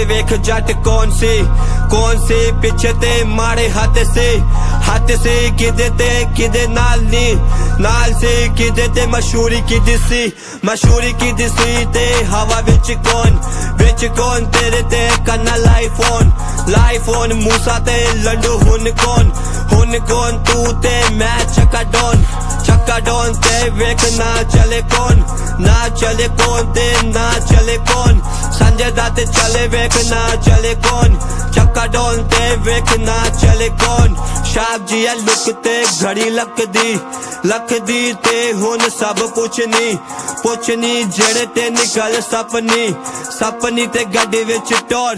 वेख जट कौन सी पिछे ते माड़े हाथ से किदे ते किदे नाल नी नाल से किदे ते मशहूरी किदी सी ते हवा विच कौन तेरे ते कन्ना लाइफोन मूसा ते लंडू हुन कौन तू ते मैं चक्का डॉन ते वेख ना चले कौन ते ना चले कौन संजय दत्त चले वेख ना चले कौन चक्का डॉन ते वेख ना चले कौन शाप जी लुक ते घड़ी लखदी ते हुन सब पुछनी जेड़े ते निकल सपनी ते गड्डी विच टोर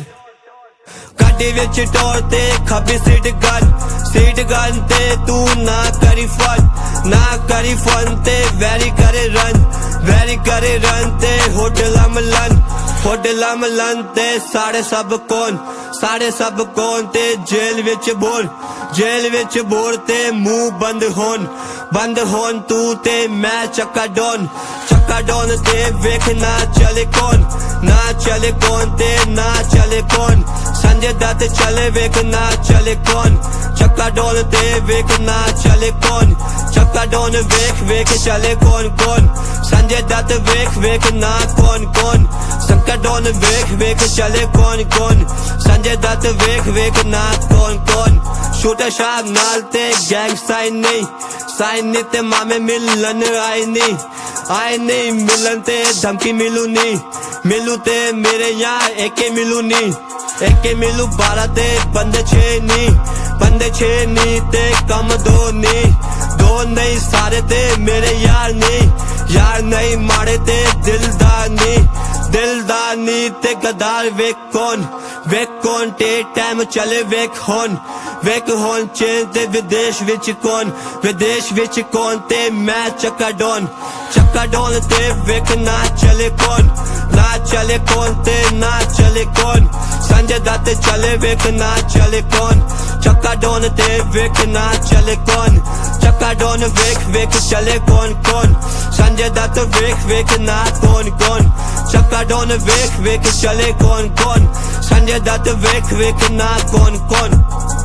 ते खब्बी सीट गन ते तू ना करी फन ते वेरी करे रन ते होटल अमलन ते साढ़े सब कौन ते जेल विच बोर ते मुंह बंद होन तू ते मैं चक्का डॉन ते वेख ना चले कौन ते ना चले कौन संजय दत्त चले वेख ना चले कौन चक्का डॉन ते वेख ना चले कौन चक्का डॉन वेख चले कौन संजय दत्त वेख ना कौन चक्का डॉन वेख चले कौन संजय दत्त वेख ना कौन शूटर शाह नाल ते गैंग साइन नहीं ते मामे मिलन आए नहीं मिलन ते धमकी मिलू ते मेरे यहाँ एके मिलू 12 ते बंदे 6 नहीं ते कम दो नहीं सारे ते मेरे यार नहीं माड़े ते दिलदार नहीं ते गदार वेख कौन टे टाइम चले वेख होन चेंज ते विदेश विच कौन ते मैं चक्का डॉन ते वेख ना चले कौन ते ना चले कौन संजय दत्त चले वेख ना चले कौन चक्का डॉन ते वेख ना चले कौन चक्का डॉन वेख चले कौन संजय दत्त वेख ना कौन चक्का डॉन वेख चले कौन संजय दत्त वेख ना कौन